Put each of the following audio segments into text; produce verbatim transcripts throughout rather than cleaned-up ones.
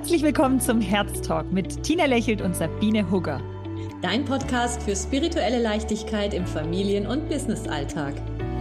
Herzlich willkommen zum Herztalk mit Tina Lächelt und Sabine Hugger. Dein Podcast für spirituelle Leichtigkeit im Familien- und Businessalltag.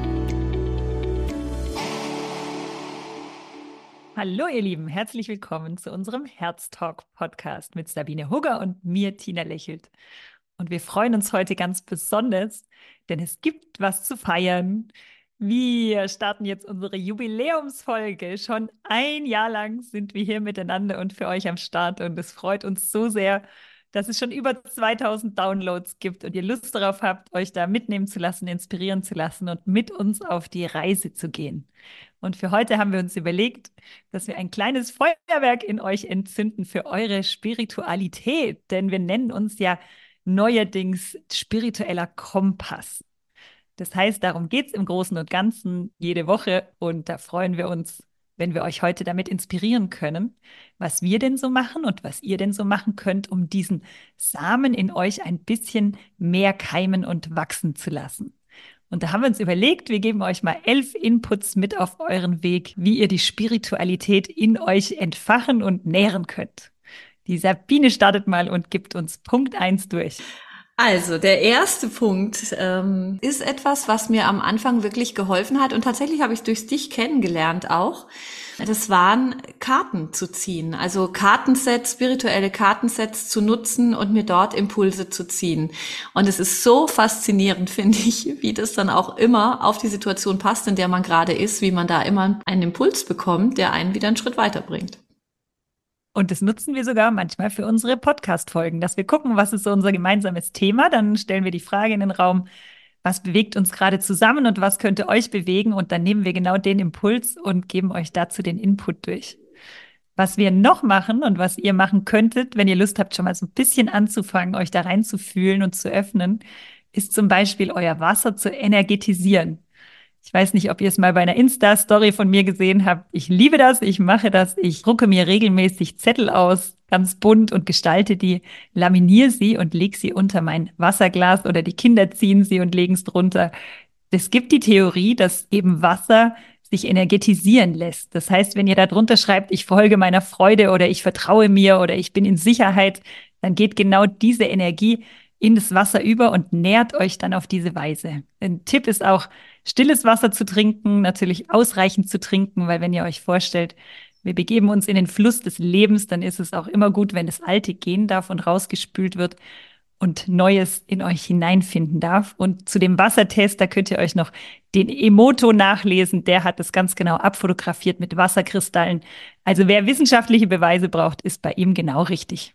Hallo ihr Lieben, herzlich willkommen zu unserem Herztalk-Podcast mit Sabine Hugger und mir, Tina Lächelt. Und wir freuen uns heute ganz besonders, denn es gibt was zu feiern. Wir starten jetzt unsere Jubiläumsfolge. Schon ein Jahr lang sind wir hier miteinander und für euch am Start. Und es freut uns so sehr, dass es schon über zweitausend Downloads gibt und ihr Lust darauf habt, euch da mitnehmen zu lassen, inspirieren zu lassen und mit uns auf die Reise zu gehen. Und für heute haben wir uns überlegt, dass wir ein kleines Feuerwerk in euch entzünden für eure Spiritualität. Denn wir nennen uns ja neuerdings spiritueller Kompass. Das heißt, darum geht es im Großen und Ganzen jede Woche und da freuen wir uns, wenn wir euch heute damit inspirieren können, was wir denn so machen und was ihr denn so machen könnt, um diesen Samen in euch ein bisschen mehr keimen und wachsen zu lassen. Und da haben wir uns überlegt, wir geben euch mal elf Inputs mit auf euren Weg, wie ihr die Spiritualität in euch entfachen und nähren könnt. Die Sabine startet mal und gibt uns Punkt eins durch. Also, der erste Punkt ähm, ist etwas, was mir am Anfang wirklich geholfen hat und tatsächlich habe ich es durch dich kennengelernt auch. Das waren Karten zu ziehen, also Kartensets, spirituelle Kartensets zu nutzen und mir dort Impulse zu ziehen. Und es ist so faszinierend, finde ich, wie das dann auch immer auf die Situation passt, in der man gerade ist, wie man da immer einen Impuls bekommt, der einen wieder einen Schritt weiterbringt. Und das nutzen wir sogar manchmal für unsere Podcast-Folgen, dass wir gucken, was ist so unser gemeinsames Thema. Dann stellen wir die Frage in den Raum, was bewegt uns gerade zusammen und was könnte euch bewegen? Und dann nehmen wir genau den Impuls und geben euch dazu den Input durch. Was wir noch machen und was ihr machen könntet, wenn ihr Lust habt, schon mal so ein bisschen anzufangen, euch da reinzufühlen und zu öffnen, ist zum Beispiel euer Wasser zu energetisieren. Ich weiß nicht, ob ihr es mal bei einer Insta-Story von mir gesehen habt. Ich liebe das, ich mache das. Ich drucke mir regelmäßig Zettel aus, ganz bunt und gestalte die, laminiere sie und lege sie unter mein Wasserglas oder die Kinder ziehen sie und legen es drunter. Es gibt die Theorie, dass eben Wasser sich energetisieren lässt. Das heißt, wenn ihr da drunter schreibt, ich folge meiner Freude oder ich vertraue mir oder ich bin in Sicherheit, dann geht genau diese Energie in das Wasser über und nährt euch dann auf diese Weise. Ein Tipp ist auch, stilles Wasser zu trinken, natürlich ausreichend zu trinken, weil wenn ihr euch vorstellt, wir begeben uns in den Fluss des Lebens, dann ist es auch immer gut, wenn das Alte gehen darf und rausgespült wird und Neues in euch hineinfinden darf. Und zu dem Wassertest, da könnt ihr euch noch den Emoto nachlesen. Der hat das ganz genau abfotografiert mit Wasserkristallen. Also wer wissenschaftliche Beweise braucht, ist bei ihm genau richtig.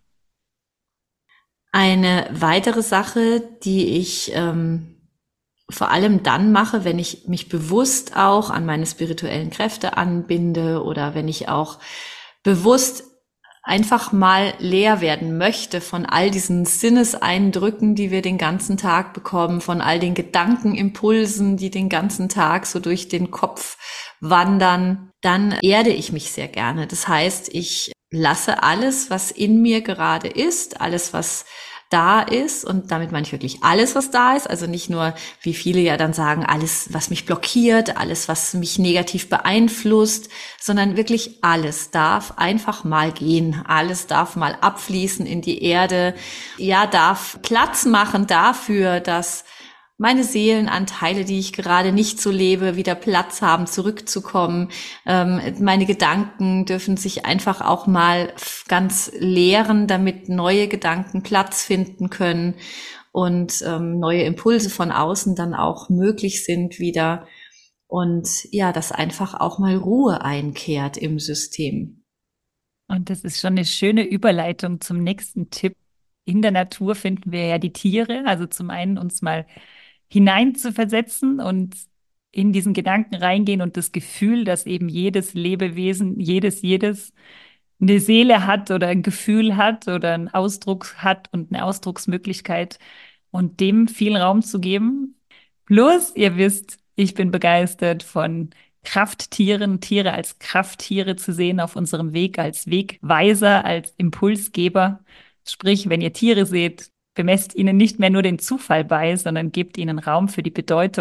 Eine weitere Sache, die ich ähm, vor allem dann mache, wenn ich mich bewusst auch an meine spirituellen Kräfte anbinde oder wenn ich auch bewusst einfach mal leer werden möchte von all diesen Sinneseindrücken, die wir den ganzen Tag bekommen, von all den Gedankenimpulsen, die den ganzen Tag so durch den Kopf wandern, dann erde ich mich sehr gerne. Das heißt, ich lasse alles, was in mir gerade ist, alles, was da ist, und damit meine ich wirklich alles, was da ist, also nicht nur, wie viele ja dann sagen, alles, was mich blockiert, alles, was mich negativ beeinflusst, sondern wirklich alles darf einfach mal gehen, alles darf mal abfließen in die Erde, ja, darf Platz machen dafür, dass meine Seelenanteile, die ich gerade nicht so lebe, wieder Platz haben, zurückzukommen. Ähm, meine Gedanken dürfen sich einfach auch mal ganz leeren, damit neue Gedanken Platz finden können und ähm, neue Impulse von außen dann auch möglich sind wieder. Und ja, dass einfach auch mal Ruhe einkehrt im System. Und das ist schon eine schöne Überleitung zum nächsten Tipp. In der Natur finden wir ja die Tiere, also zum einen uns mal hinein zu versetzen und in diesen Gedanken reingehen und das Gefühl, dass eben jedes Lebewesen, jedes, jedes eine Seele hat oder ein Gefühl hat oder einen Ausdruck hat und eine Ausdrucksmöglichkeit und dem viel Raum zu geben. Plus, ihr wisst, ich bin begeistert von Krafttieren, Tiere als Krafttiere zu sehen auf unserem Weg, als Wegweiser, als Impulsgeber. Sprich, wenn ihr Tiere seht, bemesst ihnen nicht mehr nur den Zufall bei, sondern gebt ihnen Raum für die Bedeutung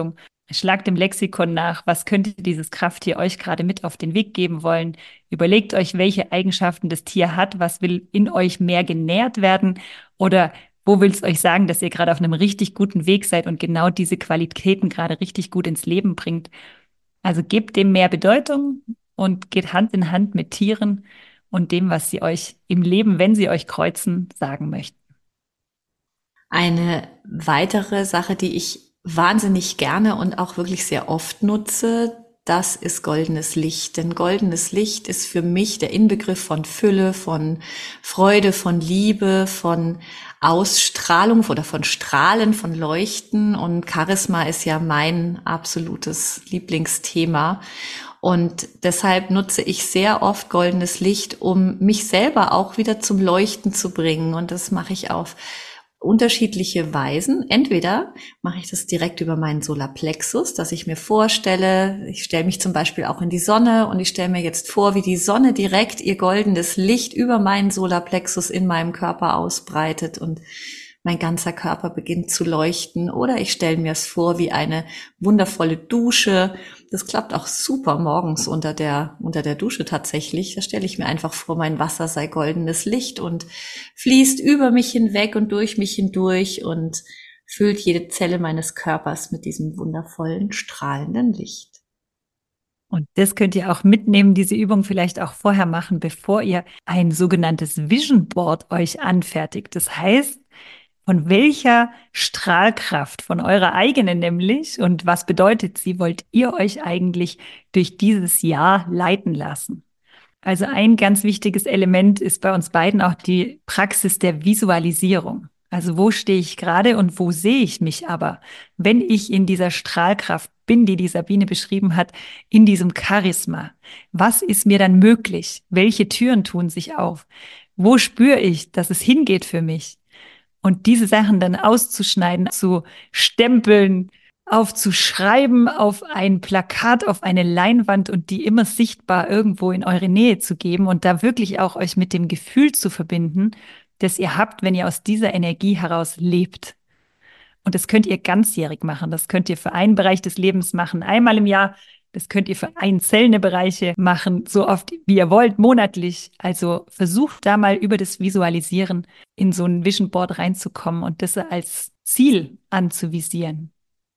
Schlagt im Lexikon nach, was könnte dieses Krafttier euch gerade mit auf den Weg geben wollen. Überlegt euch, welche Eigenschaften das Tier hat, was will in euch mehr genährt werden oder wo will es euch sagen, dass ihr gerade auf einem richtig guten Weg seid und genau diese Qualitäten gerade richtig gut ins Leben bringt. Also gebt dem mehr Bedeutung und geht Hand in Hand mit Tieren und dem, was sie euch im Leben, wenn sie euch kreuzen, sagen möchten. Eine weitere Sache, die ich wahnsinnig gerne und auch wirklich sehr oft nutze, das ist goldenes Licht. Denn goldenes Licht ist für mich der Inbegriff von Fülle, von Freude, von Liebe, von Ausstrahlung oder von Strahlen, von Leuchten. Und Charisma ist ja mein absolutes Lieblingsthema. Und deshalb nutze ich sehr oft goldenes Licht, um mich selber auch wieder zum Leuchten zu bringen. Und das mache ich auf unterschiedliche Weisen. Entweder mache ich das direkt über meinen Solarplexus, dass ich mir vorstelle, ich stelle mich zum Beispiel auch in die Sonne und ich stelle mir jetzt vor, wie die Sonne direkt ihr goldenes Licht über meinen Solarplexus in meinem Körper ausbreitet und mein ganzer Körper beginnt zu leuchten. Oder ich stelle mir es vor wie eine wundervolle Dusche. Das klappt auch super morgens unter der, unter der Dusche tatsächlich. Da stelle ich mir einfach vor, mein Wasser sei goldenes Licht und fließt über mich hinweg und durch mich hindurch und füllt jede Zelle meines Körpers mit diesem wundervollen, strahlenden Licht. Und das könnt ihr auch mitnehmen, diese Übung vielleicht auch vorher machen, bevor ihr ein sogenanntes Vision Board euch anfertigt. Das heißt, von welcher Strahlkraft, von eurer eigenen nämlich, und was bedeutet sie, wollt ihr euch eigentlich durch dieses Jahr leiten lassen? Also ein ganz wichtiges Element ist bei uns beiden auch die Praxis der Visualisierung. Also wo stehe ich gerade und wo sehe ich mich aber, wenn ich in dieser Strahlkraft bin, die die Sabine beschrieben hat, in diesem Charisma? Was ist mir dann möglich? Welche Türen tun sich auf? Wo spüre ich, dass es hingeht für mich? Und diese Sachen dann auszuschneiden, zu stempeln, aufzuschreiben auf ein Plakat, auf eine Leinwand und die immer sichtbar irgendwo in eure Nähe zu geben und da wirklich auch euch mit dem Gefühl zu verbinden, das ihr habt, wenn ihr aus dieser Energie heraus lebt. Und das könnt ihr ganzjährig machen. Das könnt ihr für einen Bereich des Lebens machen, einmal im Jahr. Das könnt ihr für einzelne Bereiche machen, so oft wie ihr wollt, monatlich. Also versucht da mal über das Visualisieren in so ein Vision Board reinzukommen und das als Ziel anzuvisieren.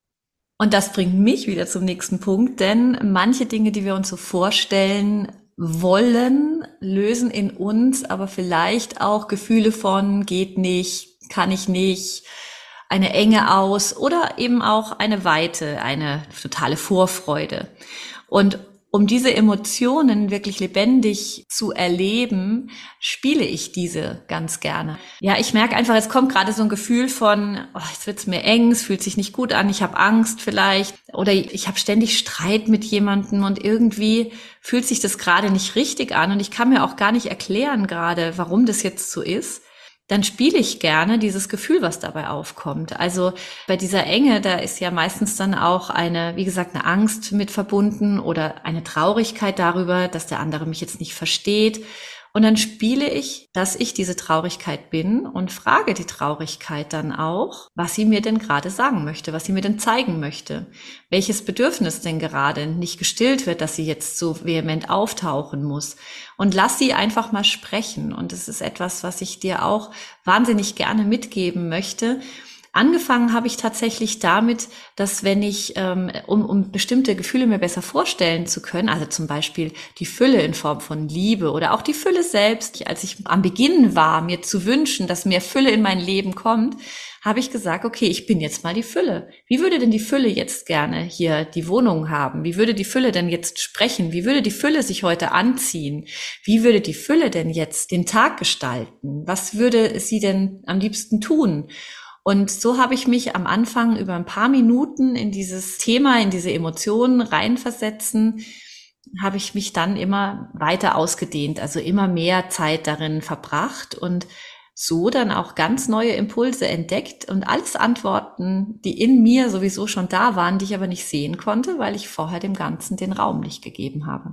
Und das bringt mich wieder zum nächsten Punkt, denn manche Dinge, die wir uns so vorstellen wollen, lösen in uns aber vielleicht auch Gefühle von geht nicht, kann ich nicht, eine Enge aus oder eben auch eine Weite, eine totale Vorfreude. Und um diese Emotionen wirklich lebendig zu erleben, spiele ich diese ganz gerne. Ja, ich merke einfach, es kommt gerade so ein Gefühl von, oh, jetzt wird's mir eng, es fühlt sich nicht gut an, ich habe Angst vielleicht oder ich habe ständig Streit mit jemandem und irgendwie fühlt sich das gerade nicht richtig an und ich kann mir auch gar nicht erklären gerade, warum das jetzt so ist. Dann spiele ich gerne dieses Gefühl, was dabei aufkommt. Also bei dieser Enge, da ist ja meistens dann auch eine, wie gesagt, eine Angst mit verbunden oder eine Traurigkeit darüber, dass der andere mich jetzt nicht versteht. Und dann spiele ich, dass ich diese Traurigkeit bin und frage die Traurigkeit dann auch, was sie mir denn gerade sagen möchte, was sie mir denn zeigen möchte, welches Bedürfnis denn gerade nicht gestillt wird, dass sie jetzt so vehement auftauchen muss. Und lass sie einfach mal sprechen. Und es ist etwas, was ich dir auch wahnsinnig gerne mitgeben möchte. Angefangen habe ich tatsächlich damit, dass wenn ich, ähm, um, um bestimmte Gefühle mir besser vorstellen zu können, also zum Beispiel die Fülle in Form von Liebe oder auch die Fülle selbst, als ich am Beginn war, mir zu wünschen, dass mehr Fülle in mein Leben kommt, habe ich gesagt, okay, ich bin jetzt mal die Fülle. Wie würde denn die Fülle jetzt gerne hier die Wohnung haben? Wie würde die Fülle denn jetzt sprechen? Wie würde die Fülle sich heute anziehen? Wie würde die Fülle denn jetzt den Tag gestalten? Was würde sie denn am liebsten tun? Und so habe ich mich am Anfang über ein paar Minuten in dieses Thema, in diese Emotionen reinversetzen, habe ich mich dann immer weiter ausgedehnt, also immer mehr Zeit darin verbracht und so dann auch ganz neue Impulse entdeckt und alles Antworten, die in mir sowieso schon da waren, die ich aber nicht sehen konnte, weil ich vorher dem Ganzen den Raum nicht gegeben habe.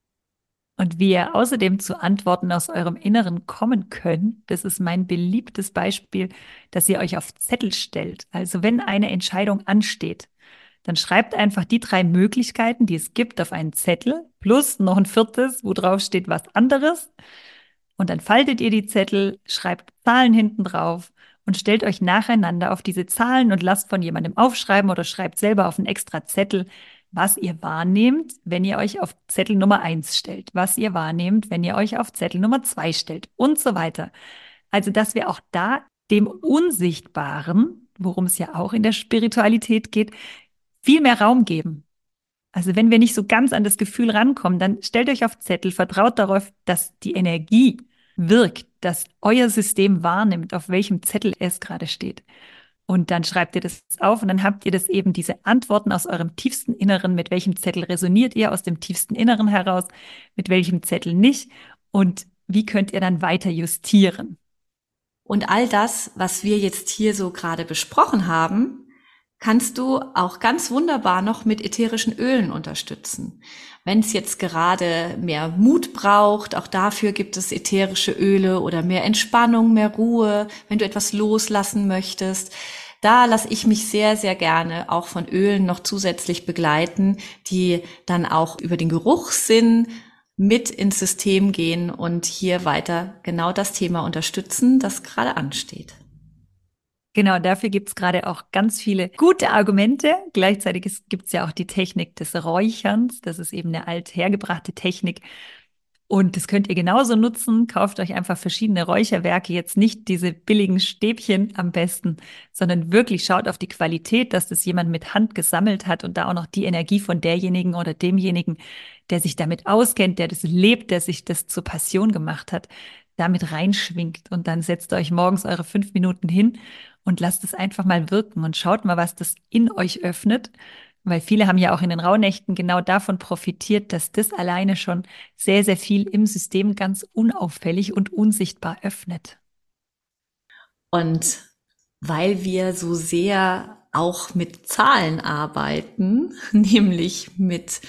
Und wie ihr außerdem zu Antworten aus eurem Inneren kommen könnt, das ist mein beliebtes Beispiel, dass ihr euch auf Zettel stellt. Also wenn eine Entscheidung ansteht, Dann schreibt einfach die drei Möglichkeiten, die es gibt, auf einen Zettel, plus noch ein viertes, wo drauf steht was anderes. Und dann faltet ihr die Zettel, schreibt Zahlen hinten drauf und stellt euch nacheinander auf diese Zahlen und lasst von jemandem aufschreiben oder schreibt selber auf einen extra Zettel, was ihr wahrnehmt, wenn ihr euch auf Zettel Nummer eins stellt, was ihr wahrnehmt, wenn ihr euch auf Zettel Nummer zwei stellt und so weiter. Also, dass wir auch da dem Unsichtbaren, worum es ja auch in der Spiritualität geht, viel mehr Raum geben. Also wenn wir nicht so ganz an das Gefühl rankommen, dann stellt euch auf Zettel, vertraut darauf, dass die Energie wirkt, dass euer System wahrnimmt, auf welchem Zettel es gerade steht. Und dann schreibt ihr das auf und dann habt ihr das eben, diese Antworten aus eurem tiefsten Inneren, mit welchem Zettel resoniert ihr aus dem tiefsten Inneren heraus, mit welchem Zettel nicht und wie könnt ihr dann weiter justieren. Und all das, was wir jetzt hier so gerade besprochen haben, kannst du auch ganz wunderbar noch mit ätherischen Ölen unterstützen. Wenn es jetzt gerade mehr Mut braucht, auch dafür gibt es ätherische Öle oder mehr Entspannung, mehr Ruhe, wenn du etwas loslassen möchtest. Da lasse ich mich sehr, sehr gerne auch von Ölen noch zusätzlich begleiten, die dann auch über den Geruchssinn mit ins System gehen und hier weiter genau das Thema unterstützen, das gerade ansteht. Genau, dafür gibt es gerade auch ganz viele gute Argumente. Gleichzeitig gibt es ja auch die Technik des Räucherns. Das ist eben eine althergebrachte Technik. Und das könnt ihr genauso nutzen. Kauft euch einfach verschiedene Räucherwerke. Jetzt nicht diese billigen Stäbchen am besten, sondern wirklich schaut auf die Qualität, dass das jemand mit Hand gesammelt hat und da auch noch die Energie von derjenigen oder demjenigen, der sich damit auskennt, der das lebt, der sich das zur Passion gemacht hat, damit reinschwingt. Und dann setzt euch morgens eure fünf Minuten hin und lasst es einfach mal wirken und schaut mal, was das in euch öffnet. Weil viele haben ja auch in den Rauhnächten genau davon profitiert, dass das alleine schon sehr, sehr viel im System ganz unauffällig und unsichtbar öffnet. Und weil wir so sehr auch mit Zahlen arbeiten, nämlich mit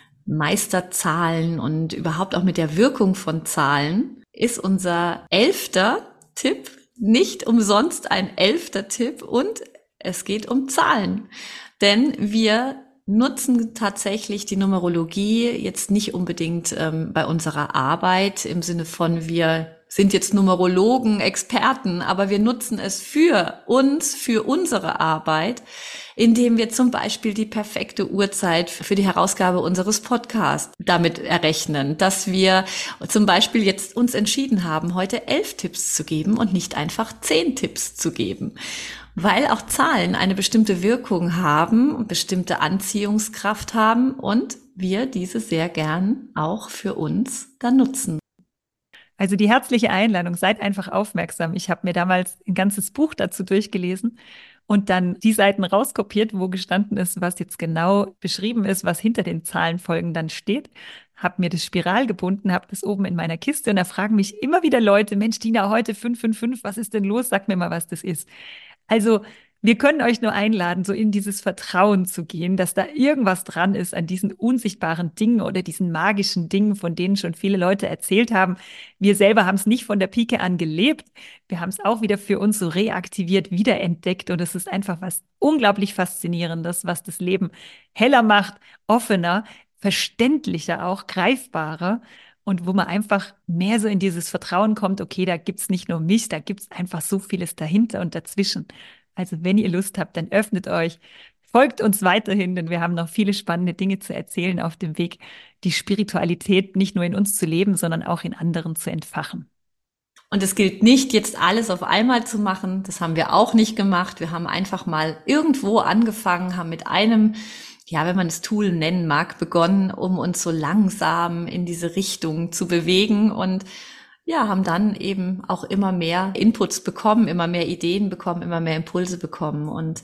Meisterzahlen und überhaupt auch mit der Wirkung von Zahlen, ist unser elfter Tipp nicht umsonst ein elfter Tipp und es geht um Zahlen. Denn wir nutzen tatsächlich die Numerologie jetzt nicht unbedingt ähm, bei unserer Arbeit im Sinne von wir sind jetzt Numerologen, Experten, aber wir nutzen es für uns, für unsere Arbeit, indem wir zum Beispiel die perfekte Uhrzeit für die Herausgabe unseres Podcasts damit errechnen, dass wir zum Beispiel jetzt uns entschieden haben, heute elf Tipps zu geben und nicht einfach zehn Tipps zu geben. Weil auch Zahlen eine bestimmte Wirkung haben und bestimmte Anziehungskraft haben und wir diese sehr gern auch für uns dann nutzen. Also die herzliche Einladung, seid einfach aufmerksam. Ich habe mir damals ein ganzes Buch dazu durchgelesen und dann die Seiten rauskopiert, wo gestanden ist, was jetzt genau beschrieben ist, was hinter den Zahlenfolgen dann steht. Habe mir das Spiral gebunden, habe das oben in meiner Kiste und da fragen mich immer wieder Leute, Mensch, Dina, heute fünf fünf fünf, was ist denn los? Sag mir mal, was das ist. Also wir können euch nur einladen, so in dieses Vertrauen zu gehen, dass da irgendwas dran ist an diesen unsichtbaren Dingen oder diesen magischen Dingen, von denen schon viele Leute erzählt haben. Wir selber haben es nicht von der Pike an gelebt. Wir haben es auch wieder für uns so reaktiviert, wiederentdeckt. Und es ist einfach was unglaublich Faszinierendes, was das Leben heller macht, offener, verständlicher auch, greifbarer. Und wo man einfach mehr so in dieses Vertrauen kommt, okay, da gibt's nicht nur mich, da gibt's einfach so vieles dahinter und dazwischen. Also wenn ihr Lust habt, dann öffnet euch, folgt uns weiterhin, denn wir haben noch viele spannende Dinge zu erzählen auf dem Weg, die Spiritualität nicht nur in uns zu leben, sondern auch in anderen zu entfachen. Und es gilt nicht, jetzt alles auf einmal zu machen. Das haben wir auch nicht gemacht. Wir haben einfach mal irgendwo angefangen, haben mit einem, ja, wenn man es Tool nennen mag, begonnen, um uns so langsam in diese Richtung zu bewegen und ja, haben dann eben auch immer mehr Inputs bekommen, immer mehr Ideen bekommen, immer mehr Impulse bekommen und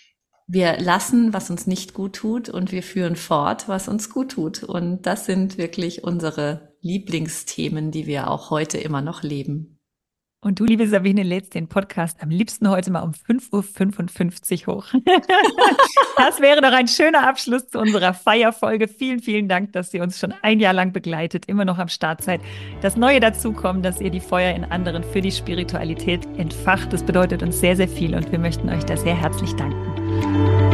wir lassen, was uns nicht gut tut und wir führen fort, was uns gut tut und das sind wirklich unsere Lieblingsthemen, die wir auch heute immer noch leben. Und du, liebe Sabine, lädst den Podcast am liebsten heute mal um fünf Uhr fünfundfünfzig hoch. Das wäre doch ein schöner Abschluss zu unserer Feierfolge. Vielen, vielen Dank, dass ihr uns schon ein Jahr lang begleitet, immer noch am Start seid. Das Neue dazukommt, dass ihr die Feuer in anderen für die Spiritualität entfacht. Das bedeutet uns sehr, sehr viel und wir möchten euch da sehr herzlich danken.